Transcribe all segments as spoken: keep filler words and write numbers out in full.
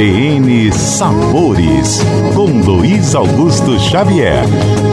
B N Sabores, com Luiz Augusto Xavier.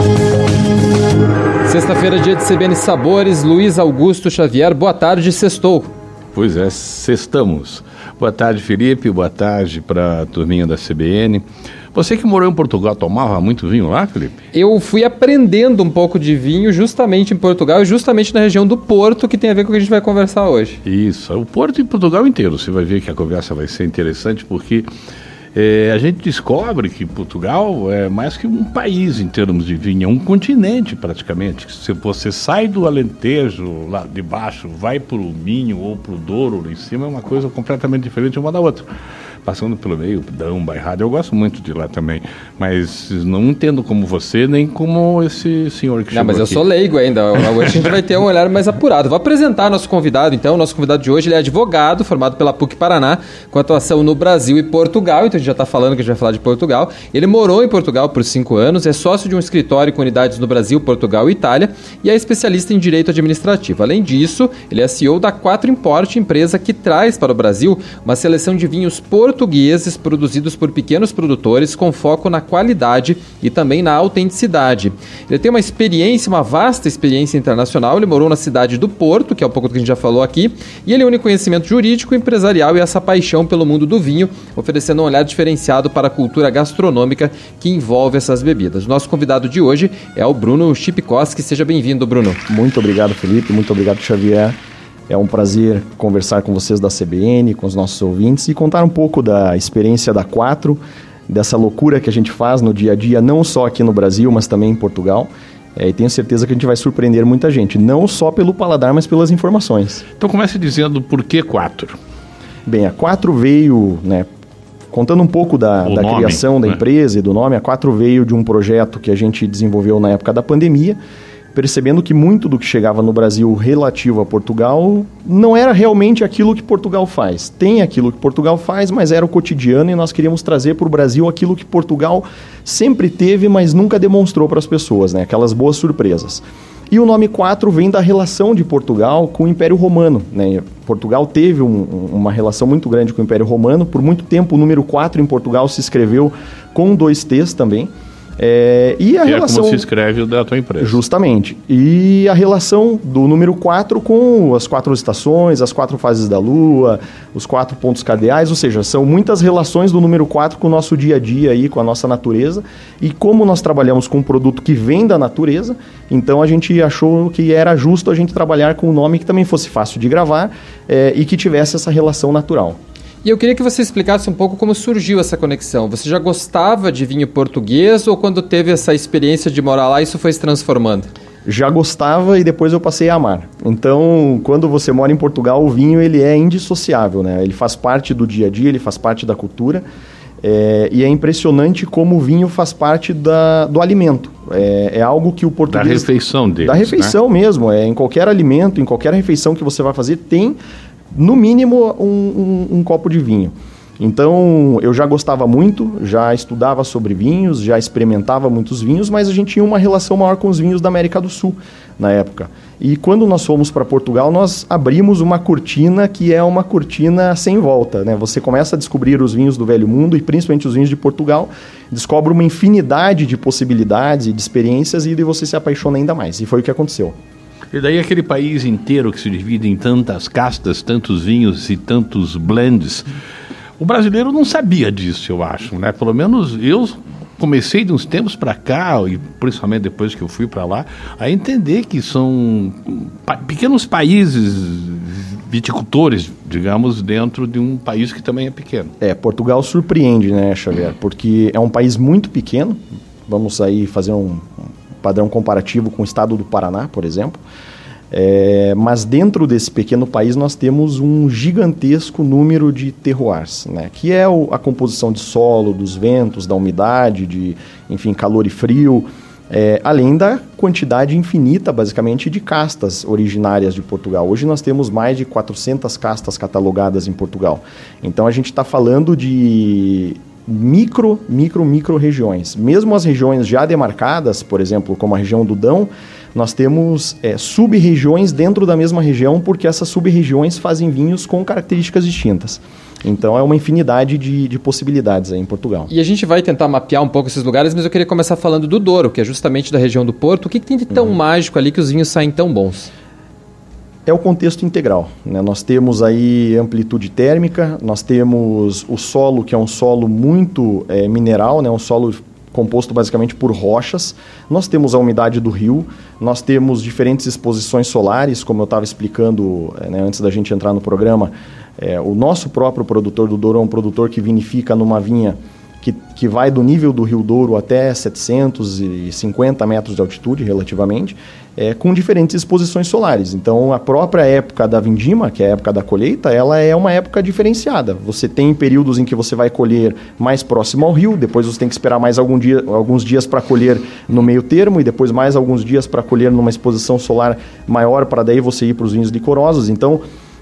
Sexta-feira, dia de C B N Sabores, Luiz Augusto Xavier, boa tarde, sextou. Pois é, sextamos. Boa tarde, Felipe, boa tarde para a turminha da C B N. Você que morou em Portugal, tomava muito vinho lá, Felipe? Eu fui aprendendo um pouco de vinho justamente em Portugal e justamente na região do Porto, que tem a ver com o que a gente vai conversar hoje. Isso, o Porto e Portugal inteiro. Você vai ver que a conversa vai ser interessante, porque é, a gente descobre que Portugal é mais que um país em termos de vinho, é um continente praticamente. Se você sai do Alentejo, lá de baixo, vai para o Minho ou para o Douro, lá em cima, é uma coisa completamente diferente uma da outra. Passando pelo meio, Dão, Bairrada, eu gosto muito de lá também, mas não entendo como você, nem como esse senhor que Não, mas eu aqui. sou leigo ainda, hoje a gente vai ter um olhar mais apurado. Vou apresentar nosso convidado, então, nosso convidado de hoje, ele é advogado, formado pela P U C Paraná, com atuação no Brasil e Portugal, então a gente já está falando que a gente vai falar de Portugal. Ele morou em Portugal por cinco anos, é sócio de um escritório com unidades no Brasil, Portugal e Itália, e é especialista em direito administrativo. Além disso, ele é C E O da quatro Import, empresa que traz para o Brasil uma seleção de vinhos portugueses portugueses produzidos por pequenos produtores com foco na qualidade e também na autenticidade. Ele tem uma experiência, uma vasta experiência internacional, ele morou na cidade do Porto, que é um pouco do que a gente já falou aqui, e ele une conhecimento jurídico, empresarial e essa paixão pelo mundo do vinho, oferecendo um olhar diferenciado para a cultura gastronômica que envolve essas bebidas. Nosso convidado de hoje é o Bruno Chipkowski. Seja bem-vindo, Bruno. Muito obrigado, Felipe. Muito obrigado, Xavier. É um prazer conversar com vocês da C B N, com os nossos ouvintes e contar um pouco da experiência da quatro, dessa loucura que a gente faz no dia a dia, não só aqui no Brasil, mas também em Portugal. É, e tenho certeza que a gente vai surpreender muita gente, não só pelo paladar, mas pelas informações. Então comece dizendo por que quatro. Bem, a quatro veio, né, contando um pouco da, da nome, criação da né? empresa e do nome, a quatro veio de um projeto que a gente desenvolveu na época da pandemia, percebendo que muito do que chegava no Brasil relativo a Portugal não era realmente aquilo que Portugal faz. Tem aquilo que Portugal faz, mas era o cotidiano e nós queríamos trazer para o Brasil aquilo que Portugal sempre teve, mas nunca demonstrou para as pessoas, né? Aquelas boas surpresas. E o nome quatro vem da relação de Portugal com o Império Romano, né? Portugal teve um, uma relação muito grande com o Império Romano. Por muito tempo o número quatro em Portugal se escreveu com dois T's também. É, e a que relação, é como se escreve o da tua empresa. Justamente. E a relação do número quatro com as quatro estações, as quatro fases da Lua, os quatro pontos cardeais, ou seja, são muitas relações do número quatro com o nosso dia a dia, aí, com a nossa natureza. E como nós trabalhamos com um produto que vem da natureza, então a gente achou que era justo a gente trabalhar com um nome que também fosse fácil de gravar é, e que tivesse essa relação natural. E eu queria que você explicasse um pouco como surgiu essa conexão. Você já gostava de vinho português ou quando teve essa experiência de morar lá, isso foi se transformando? Já gostava e depois eu passei a amar. Então, quando você mora em Portugal, o vinho ele é indissociável, né? Ele faz parte do dia a dia, ele faz parte da cultura. É, e é impressionante como o vinho faz parte da, do alimento. É, é algo que o português... Da refeição deles, Da refeição, né? Mesmo. É, em qualquer alimento, em qualquer refeição que você vai fazer, tem... no mínimo um, um, um copo de vinho. Então eu já gostava muito, já estudava sobre vinhos, já experimentava muitos vinhos, mas a gente tinha uma relação maior com os vinhos da América do Sul na época. E quando nós fomos para Portugal, nós abrimos uma cortina que é uma cortina sem volta, né? Você começa a descobrir os vinhos do Velho Mundo e principalmente os vinhos de Portugal, descobre uma infinidade de possibilidades e de experiências e você se apaixona ainda mais. E foi o que aconteceu. E daí aquele país inteiro que se divide em tantas castas, tantos vinhos e tantos blends. O brasileiro não sabia disso, eu acho, né? Pelo menos eu comecei de uns tempos para cá, e principalmente depois que eu fui para lá, a entender que são pa- pequenos países viticultores, digamos, dentro de um país que também é pequeno. É, Portugal surpreende, né, Xavier? Porque é um país muito pequeno. Vamos aí fazer um padrão comparativo com o estado do Paraná, por exemplo. É, mas dentro desse pequeno país nós temos um gigantesco número de terroirs, né? Que é o, a composição de solo, dos ventos, da umidade, de, enfim, calor e frio, é, além da quantidade infinita, basicamente, de castas originárias de Portugal. Hoje nós temos mais de quatrocentas castas catalogadas em Portugal. Então a gente está falando de micro, micro, micro regiões. Mesmo as regiões já demarcadas, por exemplo, como a região do Dão, nós temos é, sub-regiões dentro da mesma região, porque essas sub-regiões fazem vinhos com características distintas. Então é uma infinidade de, de possibilidades aí em Portugal. E a gente vai tentar mapear um pouco esses lugares, mas eu queria começar falando do Douro, que é justamente da região do Porto. O que, que tem de tão uhum. mágico ali que os vinhos saem tão bons? É o contexto integral, né? Nós temos aí amplitude térmica, nós temos o solo, que é um solo muito é, mineral, né? Um solo composto basicamente por rochas. Nós temos a umidade do rio, nós temos diferentes exposições solares, como eu estava explicando é, né, antes da gente entrar no programa. É, o nosso próprio produtor do Douro é um produtor que vinifica numa vinha que, que vai do nível do Rio Douro até setecentos e cinquenta metros de altitude, relativamente, é, com diferentes exposições solares. Então, a própria época da vindima, que é a época da colheita, ela é uma época diferenciada. Você tem períodos em que você vai colher mais próximo ao rio, depois você tem que esperar mais algum dia, alguns dias para colher no meio termo, e depois mais alguns dias para colher numa exposição solar maior, para daí você ir para os vinhos licorosos. Então,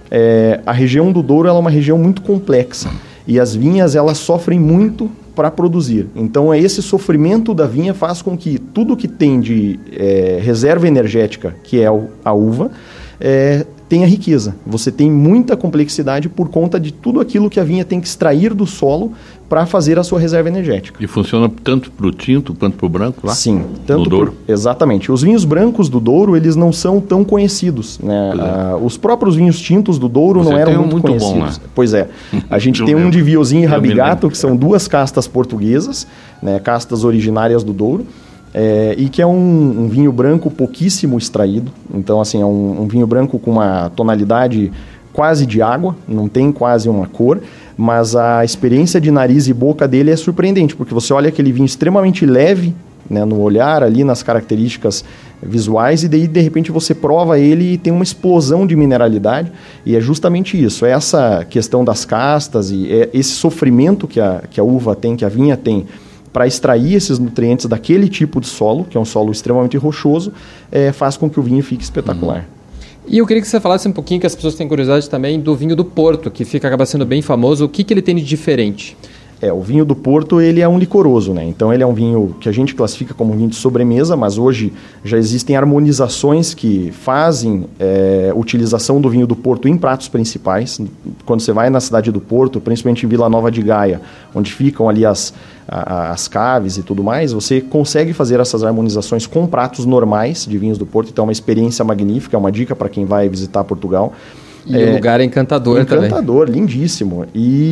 é, a região do Douro ela é uma região muito complexa. E as vinhas, elas sofrem muito para produzir. Então, esse sofrimento da vinha faz com que tudo que tem de é, reserva energética, que é a uva, é, tenha riqueza. Você tem muita complexidade por conta de tudo aquilo que a vinha tem que extrair do solo para fazer a sua reserva energética. E funciona tanto para o tinto quanto para o branco lá? Sim, tanto no Douro? Por, exatamente. Os vinhos brancos do Douro, eles não são tão conhecidos, né? É. Ah, os próprios vinhos tintos do Douro Você não eram tem um muito, muito conhecidos. Bom, né? Pois é. A gente tem um de Viozinho e Rabigato, que são duas castas portuguesas, né? Castas originárias do Douro. É, e que é um, um vinho branco pouquíssimo extraído. Então, assim, é um, um vinho branco com uma tonalidade quase de água, não tem quase uma cor, mas a experiência de nariz e boca dele é surpreendente, porque você olha aquele vinho extremamente leve, né, no olhar, ali nas características visuais, e daí, de repente, você prova ele e tem uma explosão de mineralidade, e é justamente isso, é essa questão das castas e é esse sofrimento que a, que a uva tem, que a vinha tem, para extrair esses nutrientes daquele tipo de solo, que é um solo extremamente rochoso, é, faz com que o vinho fique espetacular. Uhum. E eu queria que você falasse um pouquinho, que as pessoas têm curiosidade também, do vinho do Porto, que fica, acaba sendo bem famoso. O que, que ele tem de diferente? É, o vinho do Porto, ele é um licoroso, né? Então ele é um vinho que a gente classifica como vinho de sobremesa, mas hoje já existem harmonizações que fazem é, utilização do vinho do Porto em pratos principais. Quando você vai na cidade do Porto, principalmente em Vila Nova de Gaia, onde ficam ali as, a, as caves e tudo mais, você consegue fazer essas harmonizações com pratos normais de vinhos do Porto. Então é uma experiência magnífica, é uma dica para quem vai visitar Portugal. E é, o lugar é encantador, encantador também. Encantador, lindíssimo.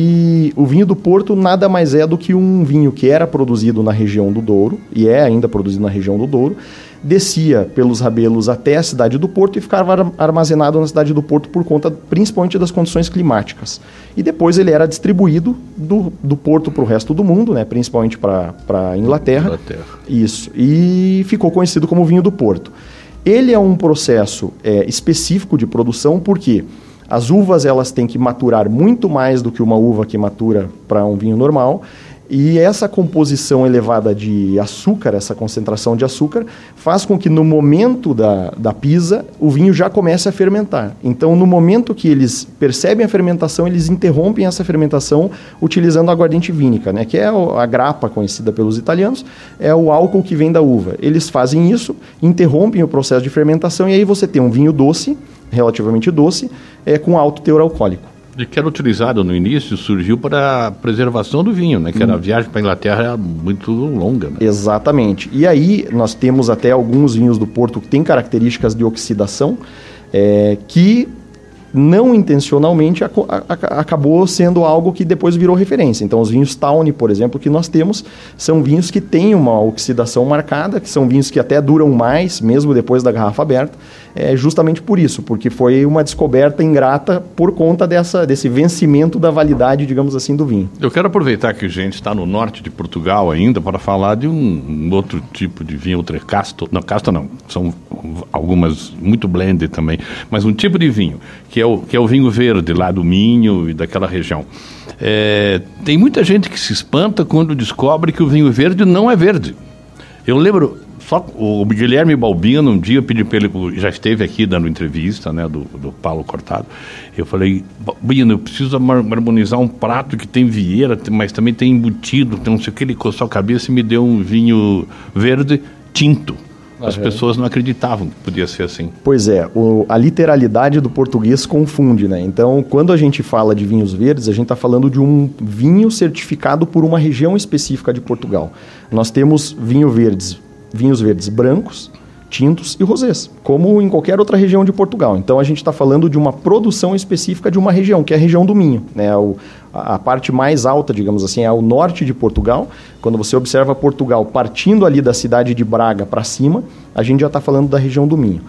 E o vinho do Porto nada mais é do que um vinho que era produzido na região do Douro, e é ainda produzido na região do Douro, descia pelos rabelos até a cidade do Porto e ficava armazenado na cidade do Porto por conta principalmente das condições climáticas. E depois ele era distribuído do, do Porto para o resto do mundo, né, principalmente para a Inglaterra. Inglaterra. Isso. E ficou conhecido como vinho do Porto. Ele é um processo é, específico de produção, porque as uvas elas têm que maturar muito mais do que uma uva que matura para um vinho normal, e essa composição elevada de açúcar, essa concentração de açúcar, faz com que no momento da, da pisa, o vinho já comece a fermentar. Então, no momento que eles percebem a fermentação, eles interrompem essa fermentação utilizando a aguardente vínica, né? Que é a grappa conhecida pelos italianos, é o álcool que vem da uva. Eles fazem isso, interrompem o processo de fermentação, e aí você tem um vinho doce, relativamente doce, é, com alto teor alcoólico. E que era utilizado no início, surgiu para a preservação do vinho, né? Que era a viagem para a Inglaterra era muito longa, né? Exatamente. E aí nós temos até alguns vinhos do Porto que têm características de oxidação, é, que não intencionalmente ac acabou sendo algo que depois virou referência. Então os vinhos Tawny, por exemplo, que nós temos, são vinhos que têm uma oxidação marcada, que são vinhos que até duram mais, mesmo depois da garrafa aberta, é justamente por isso, porque foi uma descoberta ingrata por conta dessa, desse vencimento da validade, digamos assim, do vinho. Eu quero aproveitar que a gente está no norte de Portugal ainda para falar de um, um outro tipo de vinho, outra casto, não, casta não, são algumas muito blended também, mas um tipo de vinho, que é o, que é o vinho verde lá do Minho e daquela região. É, tem muita gente que se espanta quando descobre que o vinho verde não é verde. Eu lembro... Só o Guilherme Balbino, um dia eu pedi para ele, já esteve aqui dando entrevista, né, do, do Paulo Cortado. Eu falei, Balbino, eu preciso harmonizar um prato que tem vieira, mas também tem embutido, tem não sei o que. Ele coçou a cabeça e me deu um vinho verde tinto. As uhum. pessoas não acreditavam que podia ser assim. Pois é, o, a literalidade do português confunde, né? Então, quando a gente fala de vinhos verdes, a gente está falando de um vinho certificado por uma região específica de Portugal. Nós temos vinho verdes, vinhos verdes brancos, tintos e rosés, como em qualquer outra região de Portugal. Então, a gente está falando de uma produção específica de uma região, que é a região do Minho, né? O, a, a parte mais alta, digamos assim, é o norte de Portugal. Quando você observa Portugal partindo ali da cidade de Braga para cima, a gente já está falando da região do Minho.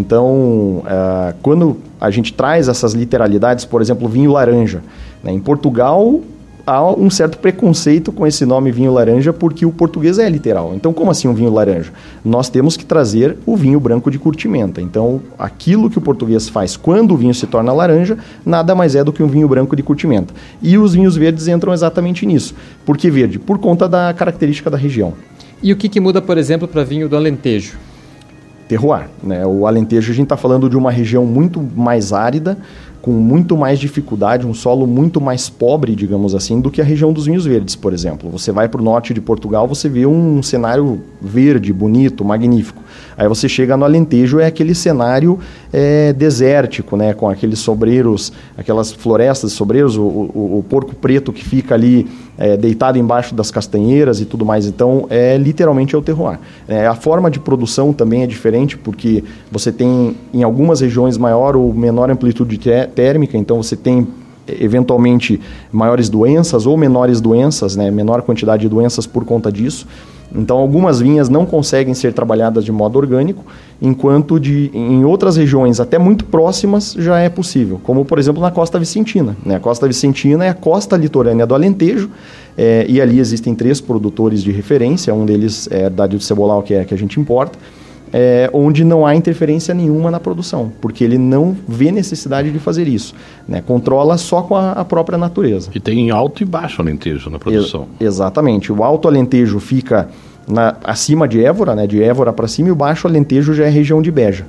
Então, uh, quando a gente traz essas literalidades, por exemplo, vinho laranja, né? Em Portugal há um certo preconceito com esse nome vinho laranja, porque o português é literal. Então, como assim um vinho laranja? Nós temos que trazer o vinho branco de curtimenta. Então, aquilo que o português faz quando o vinho se torna laranja, nada mais é do que um vinho branco de curtimenta. E os vinhos verdes entram exatamente nisso. Por que verde? Por conta da característica da região. E o que, que muda, por exemplo, para vinho do Alentejo? Terroir, né? O Alentejo, a gente está falando de uma região muito mais árida, com muito mais dificuldade, um solo muito mais pobre, digamos assim, do que a região dos vinhos verdes, por exemplo. Você vai para o norte de Portugal, você vê um cenário verde, bonito, magnífico. Aí você chega no Alentejo, é aquele cenário é, desértico, né? Com aqueles sobreiros, aquelas florestas de sobreiros, o, o, o porco preto que fica ali é, deitado embaixo das castanheiras e tudo mais. Então, é literalmente é o terroir. É, a forma de produção também é diferente, porque você tem, em algumas regiões, maior ou menor amplitude térmica, então você tem eventualmente maiores doenças ou menores doenças, né, menor quantidade de doenças por conta disso. Então, algumas vinhas não conseguem ser trabalhadas de modo orgânico, enquanto de, em outras regiões até muito próximas já é possível, como, por exemplo, na Costa Vicentina, né? A Costa Vicentina é a costa litorânea do Alentejo, é, e ali existem três produtores de referência, um deles é a Herdade do Cebolau, que é a que a gente importa, É, onde não há interferência nenhuma na produção, porque ele não vê necessidade de fazer isso, né? Controla só com a, a própria natureza. E tem alto e baixo Alentejo na produção. E, exatamente. O alto Alentejo fica na, acima de Évora, né? De Évora para cima, e o baixo Alentejo já é região de Beja.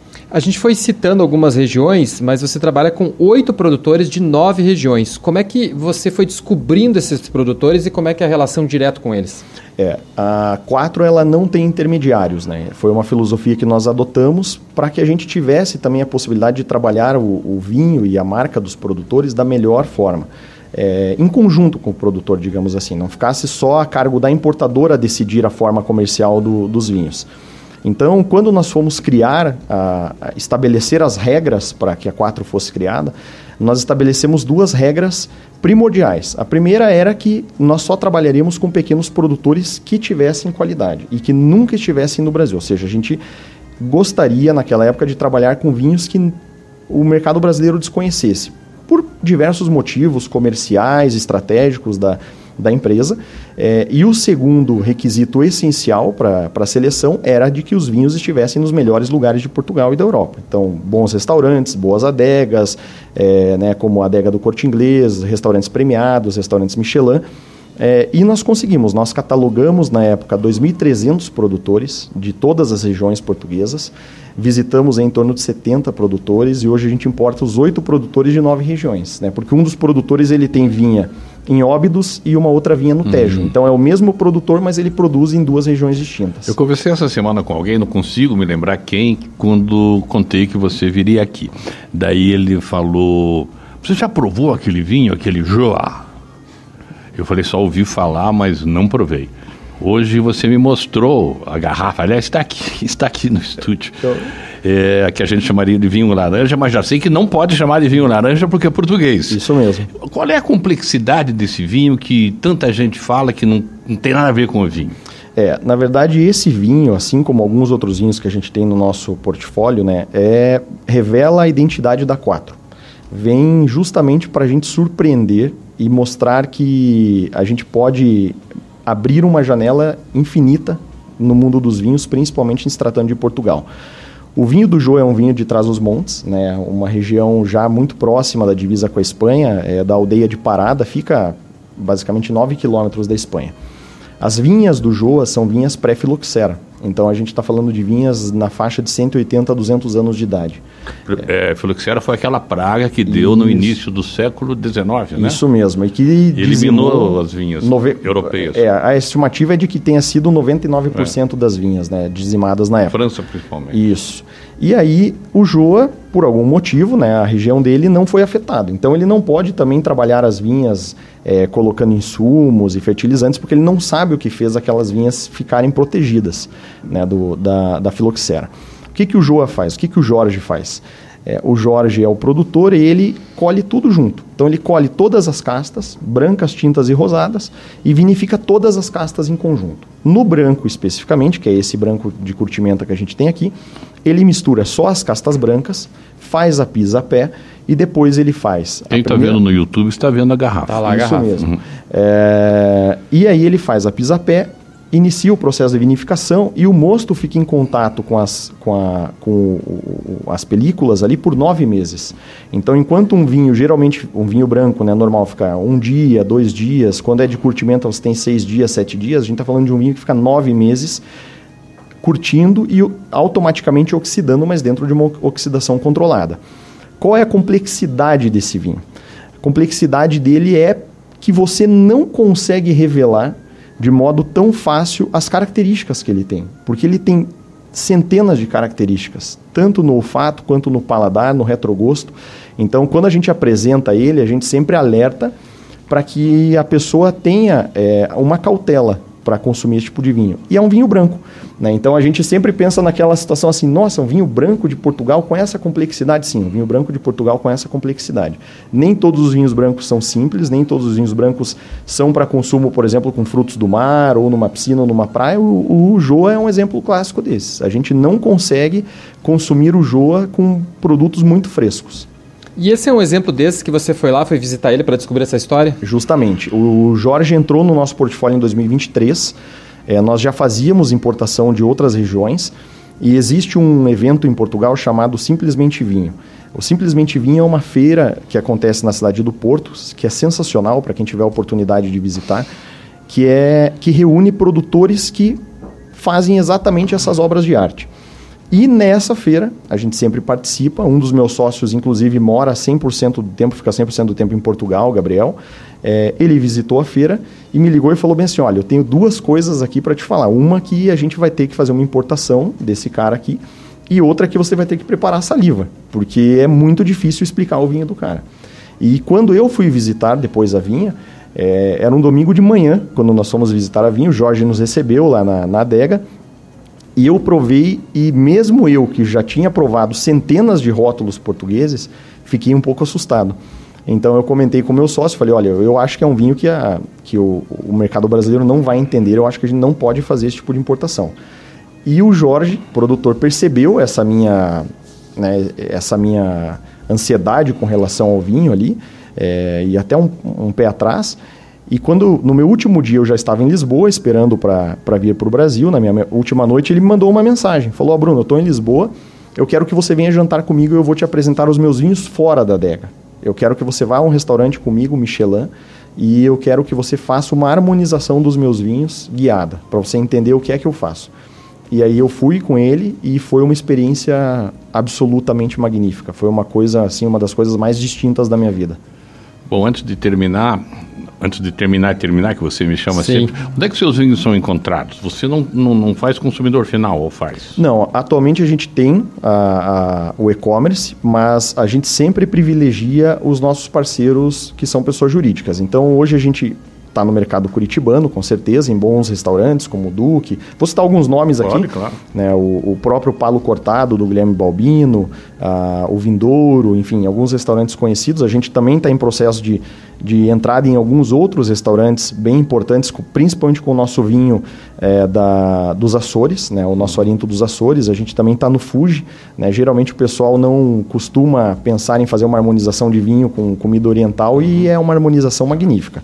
A gente foi citando algumas regiões, mas você trabalha com oito produtores de nove regiões. Como é que você foi descobrindo esses produtores e como é que é a relação direta com eles? É, a quatro ela não tem intermediários, né? Foi uma filosofia que nós adotamos para que a gente tivesse também a possibilidade de trabalhar o, o vinho e a marca dos produtores da melhor forma. É, em conjunto com o produtor, digamos assim, não ficasse só a cargo da importadora decidir a forma comercial do, dos vinhos. Então, quando nós fomos criar, a, a estabelecer as regras para que a quatro fosse criada, nós estabelecemos duas regras primordiais. A primeira era que nós só trabalharíamos com pequenos produtores que tivessem qualidade e que nunca estivessem no Brasil. Ou seja, a gente gostaria, naquela época, de trabalhar com vinhos que o mercado brasileiro desconhecesse, por diversos motivos comerciais, estratégicos da da empresa, é, e o segundo requisito essencial para a seleção era de que os vinhos estivessem nos melhores lugares de Portugal e da Europa. Então, bons restaurantes, boas adegas, é, né, como a adega do Corte Inglês, restaurantes premiados, restaurantes Michelin, é, e nós conseguimos, nós catalogamos na época dois mil e trezentos produtores de todas as regiões portuguesas, visitamos em torno de setenta produtores e hoje a gente importa os oito produtores de nove regiões, né, porque um dos produtores ele tem vinha em Óbidos e uma outra vinha no Tejo. Uhum. Então é o mesmo produtor, mas ele produz em duas regiões distintas. Eu conversei essa semana com alguém, não consigo me lembrar quem, quando contei que você viria aqui. Daí ele falou, você já provou aquele vinho, aquele Joa? Eu falei, só ouvi falar, mas não provei. Hoje você me mostrou a garrafa, aliás, está aqui, está aqui no estúdio, é, que a gente chamaria de vinho laranja, mas já sei que não pode chamar de vinho laranja porque é português. Isso mesmo. Qual é a complexidade desse vinho que tanta gente fala que não, não tem nada a ver com o vinho? É, na verdade, esse vinho, assim como alguns outros vinhos que a gente tem no nosso portfólio, né, é, revela a identidade da quatro. Vem justamente para a gente surpreender e mostrar que a gente pode abrir uma janela infinita no mundo dos vinhos, principalmente em se tratando de Portugal. O vinho do Jô é um vinho de Trás-os-Montes, né, uma região já muito próxima da divisa com a Espanha, é, da aldeia de Parada, fica basicamente nove quilômetros da Espanha. As vinhas do Jô são vinhas pré-filoxera, Então a gente está falando de vinhas na faixa de cento e oitenta a duzentos anos de idade. É, Filoxera foi aquela praga que deu Isso. no início do século dezenove, né? Isso mesmo. E que eliminou dizimou as vinhas nove... europeias. É, a estimativa é de que tenha sido noventa e nove por cento é. das vinhas, né, dizimadas na época. França, principalmente. Isso. E aí o Joa, por algum motivo, né, a região dele não foi afetada. Então ele não pode também trabalhar as vinhas é, colocando insumos e fertilizantes, porque ele não sabe o que fez aquelas vinhas ficarem protegidas, né, do, da, da filoxera. O que, que o Joa faz? O que, que o Jorge faz? É, o Jorge é o produtor e ele colhe tudo junto. Então ele colhe todas as castas, brancas, tintas e rosadas, e vinifica todas as castas em conjunto. No branco especificamente, que é esse branco de curtimenta que a gente tem aqui, ele mistura só as castas brancas, faz a pisa a pé e depois ele faz... Quem está primeira... vendo no YouTube está vendo a garrafa. Tá lá a Isso garrafa. mesmo. Uhum. É... E aí ele faz a pisa a pé, inicia o processo de vinificação e o mosto fica em contato com as, com a, com o, as películas ali por nove meses. Então, enquanto um vinho, geralmente um vinho branco, né, normal, fica um dia, dois dias, quando é de curtimento você tem seis dias, sete dias, a gente está falando de um vinho que fica nove meses curtindo e automaticamente oxidando, mas dentro de uma oxidação controlada. Qual é a complexidade desse vinho? A complexidade dele é que você não consegue revelar de modo tão fácil as características que ele tem, porque ele tem centenas de características, tanto no olfato quanto no paladar, no retrogosto. Então, quando a gente apresenta ele, a gente sempre alerta para que a pessoa tenha é, uma cautela para consumir esse tipo de vinho. E é um vinho branco, né? Então a gente sempre pensa naquela situação assim, nossa, um vinho branco de Portugal com essa complexidade. Sim, um vinho branco de Portugal com essa complexidade. Nem todos os vinhos brancos são simples, nem todos os vinhos brancos são para consumo, por exemplo, com frutos do mar, ou numa piscina, ou numa praia. O, o Joa é um exemplo clássico desses. A gente não consegue consumir o Joa com produtos muito frescos. E esse é um exemplo desses que você foi lá, foi visitar ele para descobrir essa história? Justamente. O Jorge entrou no nosso portfólio em dois mil e vinte e três. É, nós já fazíamos importação de outras regiões e existe um evento em Portugal chamado Simplesmente Vinho. O Simplesmente Vinho é uma feira que acontece na cidade do Porto, que é sensacional para quem tiver a oportunidade de visitar, que, é, que reúne produtores que fazem exatamente essas obras de arte. E nessa feira, a gente sempre participa, um dos meus sócios, inclusive, mora cem por cento do tempo, fica cem por cento do tempo em Portugal, Gabriel. É, ele visitou a feira e me ligou e falou bem assim, olha, eu tenho duas coisas aqui para te falar. Uma que a gente vai ter que fazer uma importação desse cara aqui e outra que você vai ter que preparar saliva, porque é muito difícil explicar o vinho do cara. E quando eu fui visitar depois a vinha, é, era um domingo de manhã, quando nós fomos visitar a vinha, o Jorge nos recebeu lá na, na adega. E eu provei, e mesmo eu, que já tinha provado centenas de rótulos portugueses, fiquei um pouco assustado. Então eu comentei com o meu sócio, falei, olha, eu acho que é um vinho que, a, que o, o mercado brasileiro não vai entender, eu acho que a gente não pode fazer esse tipo de importação. E o Jorge, produtor, percebeu essa minha, né, essa minha ansiedade com relação ao vinho ali, é, e até um, um pé atrás. E quando, no meu último dia, eu já estava em Lisboa, esperando para vir para o Brasil, na minha última noite, ele me mandou uma mensagem. Falou, ó, oh, Bruno, eu estou em Lisboa, eu quero que você venha jantar comigo e eu vou te apresentar os meus vinhos fora da adega. Eu quero que você vá a um restaurante comigo, Michelin, e eu quero que você faça uma harmonização dos meus vinhos guiada, para você entender o que é que eu faço. E aí eu fui com ele e foi uma experiência absolutamente magnífica. Foi uma coisa, assim, uma das coisas mais distintas da minha vida. Bom, antes de terminar... Antes de terminar e terminar, que você me chama Sim. sempre, onde é que seus vinhos são encontrados? Você não, não, não faz consumidor final, ou faz? Não, atualmente a gente tem a, a, o e-commerce, mas a gente sempre privilegia os nossos parceiros que são pessoas jurídicas. Então hoje a gente está no mercado curitibano, com certeza, em bons restaurantes como o Duque. Vou citar alguns nomes aqui. Pode, claro. Né, o, o próprio Palo Cortado, do Guilherme Balbino, a, o Vindouro, enfim, alguns restaurantes conhecidos. A gente também está em processo de, de entrada em alguns outros restaurantes bem importantes, principalmente com o nosso vinho é, da, dos Açores, né, o nosso Arinto dos Açores. A gente também está no Fuji. Né, geralmente o pessoal não costuma pensar em fazer uma harmonização de vinho com comida oriental e é uma harmonização magnífica.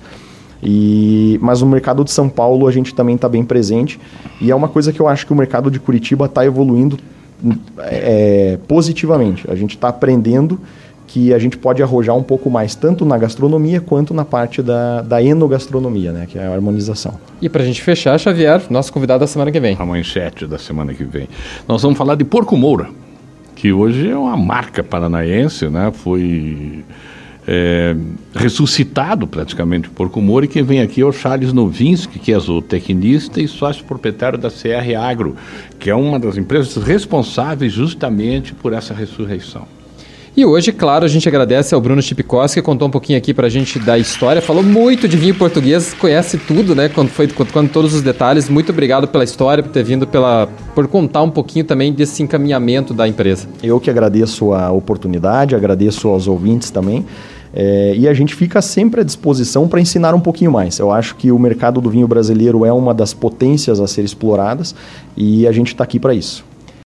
E, mas no mercado de São Paulo a gente também está bem presente e é uma coisa que eu acho que o mercado de Curitiba está evoluindo é, positivamente. A gente está aprendendo que a gente pode arrojar um pouco mais, tanto na gastronomia quanto na parte da, da enogastronomia, né, que é a harmonização. E para a gente fechar, Xavier, nosso convidado da semana que vem. A manchete da semana que vem. Nós vamos falar de Porco Moura, que hoje é uma marca paranaense, né, foi é, ressuscitado praticamente o Porco Moura, e quem vem aqui é o Charles Novinski, que é zootecnista e sócio proprietário da C R Agro, que é uma das empresas responsáveis justamente por essa ressurreição. E hoje, claro, a gente agradece ao Bruno Chipkowski, que contou um pouquinho aqui pra gente da história, falou muito de vinho português, conhece tudo, né, quando foi, quando todos os detalhes. Muito obrigado pela história, por ter vindo, pela, por contar um pouquinho também desse encaminhamento da empresa. Eu que agradeço a oportunidade, agradeço aos ouvintes também. É, e a gente fica sempre à disposição para ensinar um pouquinho mais. Eu acho que o mercado do vinho brasileiro é uma das potências a ser exploradas e a gente está aqui para isso.